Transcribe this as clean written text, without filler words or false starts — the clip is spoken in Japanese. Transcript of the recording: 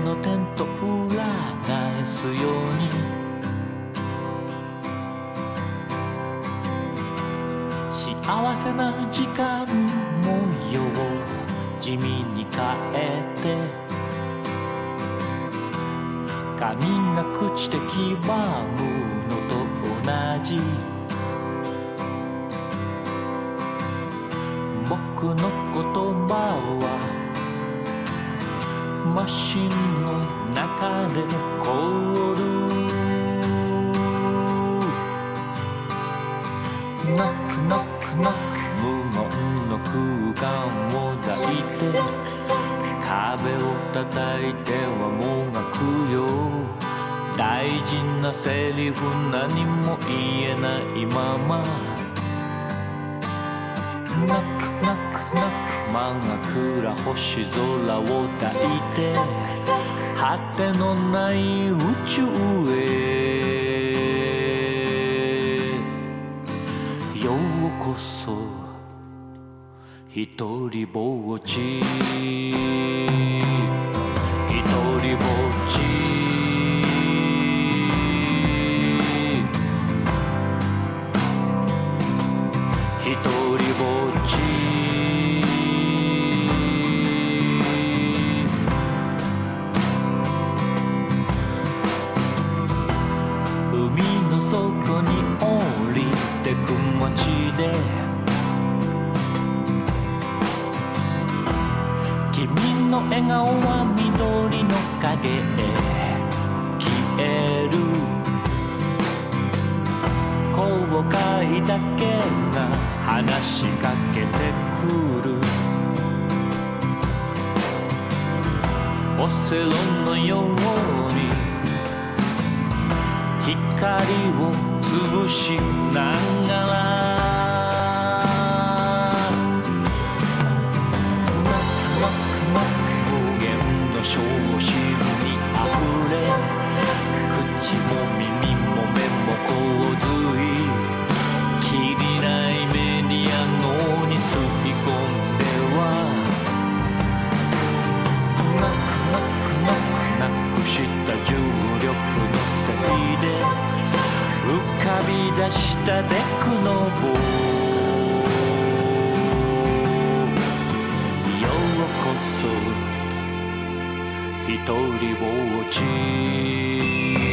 の点と裏返すように幸せな時間模様を地味に変えて髪が朽ちて黄ばむのと同じ僕の言葉はマシンの中で凍るナクナクナク無言の空間を抱いて壁を叩いてはもがくよ大事なセリフ何も言えないままナクナクナク真っ暗星空を抱いて果てのない宇宙へようこそひとりぼっちひとりぼっちひとりぼっち海の底に降りてく街で君の笑顔は緑の影へ消える後悔だけが話しかけてくるオセロのように光を潰しながら無限の小心にあふれ口も耳も目も洪水きりないメディア脳に吸い込んではなくした重力のせいで浮かび出したデクノボようこそひとりぼっち